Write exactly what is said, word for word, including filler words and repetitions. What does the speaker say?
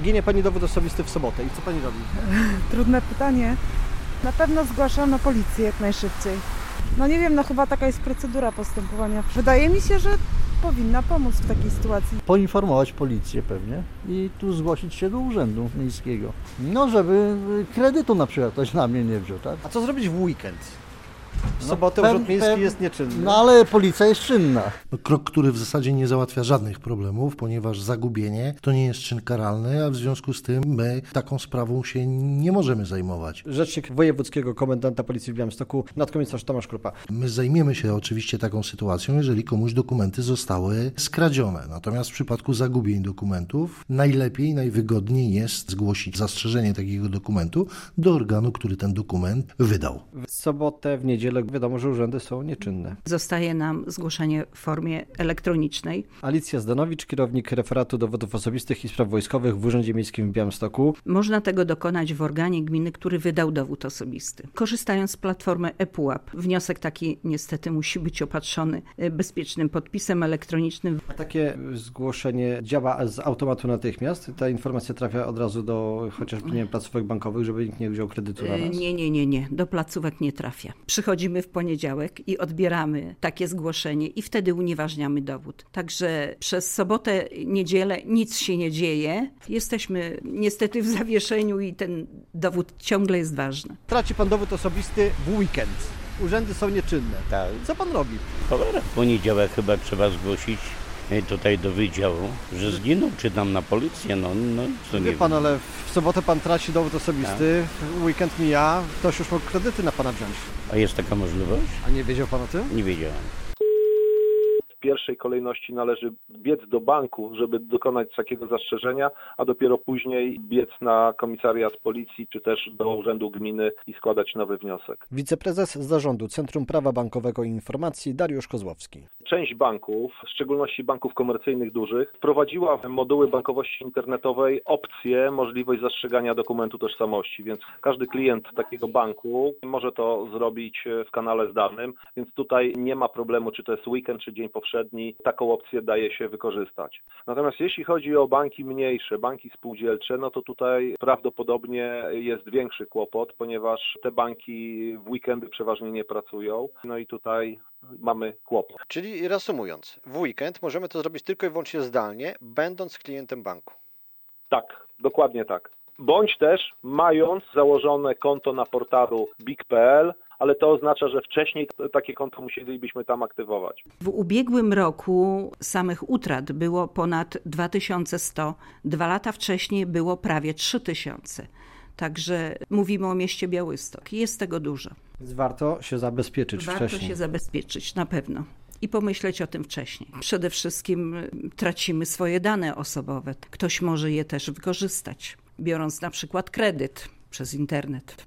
Ginie pani dowód osobisty w sobotę i co pani robi? Trudne pytanie. Na pewno zgłaszam na policję jak najszybciej. No nie wiem, no chyba taka jest procedura postępowania. Wydaje mi się, że powinna pomóc w takiej sytuacji. Poinformować policję pewnie i tu zgłosić się do urzędu miejskiego. No, żeby kredytu na przykład ktoś na mnie nie wziął, tak? A co zrobić w weekend? W sobotę No, urząd pew- miejski pew- jest nieczynny. No ale policja jest czynna. No, krok, który w zasadzie nie załatwia żadnych problemów, ponieważ zagubienie to nie jest czyn karalny, a w związku z tym my taką sprawą się nie możemy zajmować. Rzecznik wojewódzkiego komendanta policji w Białymstoku, nadkomisarz Tomasz Krupa. My zajmiemy się oczywiście taką sytuacją, jeżeli komuś dokumenty zostały skradzione. Natomiast w przypadku zagubień dokumentów najlepiej, najwygodniej jest zgłosić zastrzeżenie takiego dokumentu do organu, który ten dokument wydał. W sobotę, w niedzielę wiadomo, że urzędy są nieczynne. Zostaje nam zgłoszenie w formie elektronicznej. Alicja Zdanowicz, kierownik referatu dowodów osobistych i spraw wojskowych w Urzędzie Miejskim w Białymstoku. Można tego dokonać w organie gminy, który wydał dowód osobisty, korzystając z platformy ePUAP. Wniosek taki niestety musi być opatrzony bezpiecznym podpisem elektronicznym. A takie zgłoszenie działa z automatu natychmiast? Ta informacja trafia od razu do chociażby nie wiem, placówek bankowych, żeby nikt nie wziął kredytu na nas? Nie, nie, nie, nie. Do placówek nie trafia. Przychodzimy w poniedziałek i odbieramy takie zgłoszenie i wtedy unieważniamy dowód. Także przez sobotę, niedzielę nic się nie dzieje. Jesteśmy niestety w zawieszeniu i ten dowód ciągle jest ważny. Traci pan dowód osobisty w weekend. Urzędy są nieczynne. Tak. Co pan robi? Cholera, w poniedziałek chyba trzeba zgłosić tutaj do wydziału, że zginął, czy tam na policję, no, no co nie Wie pan, wiem. ale w sobotę pan traci dowód osobisty, w weekend mija, ktoś już mógł kredyty na pana wziąć. A jest taka możliwość? A nie wiedział pan o tym? Nie wiedziałem. W pierwszej kolejności należy biec do banku, żeby dokonać takiego zastrzeżenia, a dopiero później biec na komisariat policji czy też do urzędu gminy i składać nowy wniosek. Wiceprezes zarządu Centrum Prawa Bankowego i Informacji Dariusz Kozłowski. Część banków, w szczególności banków komercyjnych dużych, wprowadziła w moduły bankowości internetowej opcję, możliwość zastrzegania dokumentu tożsamości, więc każdy klient takiego banku może to zrobić w kanale zdalnym, więc tutaj nie ma problemu, czy to jest weekend, czy dzień powszedni, taką opcję daje się wykorzystać. Natomiast jeśli chodzi o banki mniejsze, banki spółdzielcze, no to tutaj prawdopodobnie jest większy kłopot, ponieważ te banki w weekendy przeważnie nie pracują, no i tutaj mamy kłopot. Czyli reasumując, w weekend możemy to zrobić tylko i wyłącznie zdalnie, będąc klientem banku. Tak, dokładnie tak. Bądź też mając założone konto na portalu big kropka p l, ale to oznacza, że wcześniej takie konto musielibyśmy tam aktywować. W ubiegłym roku samych utrat było ponad dwa tysiące sto, dwa lata wcześniej było prawie trzy tysiące. Także mówimy o mieście Białystok i jest tego dużo. Więc warto się zabezpieczyć Warto wcześniej. się zabezpieczyć, na pewno. I pomyśleć o tym wcześniej. Przede wszystkim tracimy swoje dane osobowe. Ktoś może je też wykorzystać, biorąc na przykład kredyt przez internet.